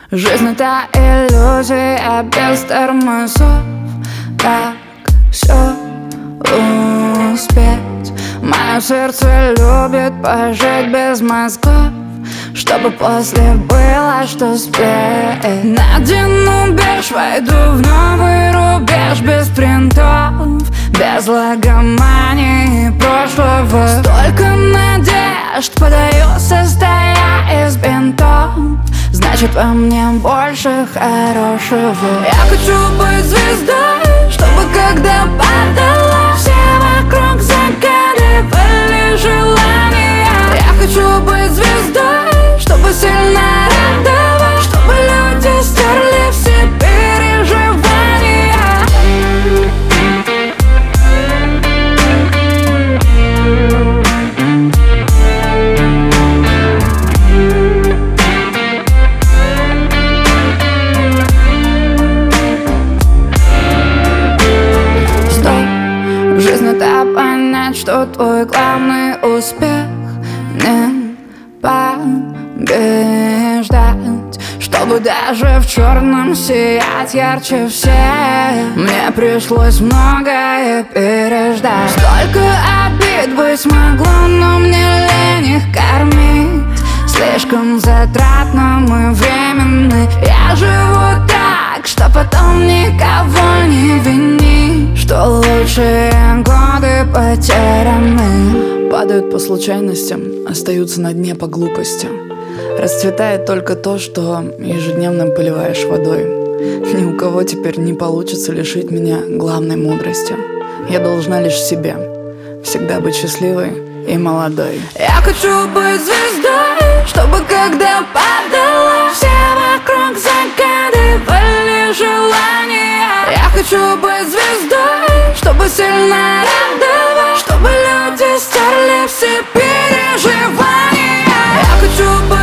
Жизнь — это иллюзия без тормозов. Как все успеть? Мое сердце любит пожить без мозгов, чтобы после было что спеть. Надену беж, войду в новый рубеж без принтов, без логомании прошлого. Столько надежд подаю, состоя из бинтов. Значит, во мне больше хорошего. Я хочу быть звездой, чтобы когда падала, все вокруг загадывали желания. Я хочу быть звездой, чтобы сильно радовать, чтобы люди стерли все переживания. Жизнь — это понять, что твой главный успех не побеждать, чтобы даже в черном сиять ярче всех. Мне пришлось многое переждать. Столько обид быть могло, но мне лень их кормить. Слишком затратно мы временны. Я живу так, что потом никого не вини, что лучшие годы потеряны. Падают по случайностям, остаются на дне по глупости. Расцветает только то, что ежедневно поливаешь водой. Ни у кого теперь не получится лишить меня главной мудрости. Я должна лишь себе всегда быть счастливой и молодой. Я хочу быть звездой, чтобы когда падала, все вокруг загадывали желания. Я хочу быть звездой, чтобы сильно радовать, чтобы люди стерли все переживания. Я хочу быть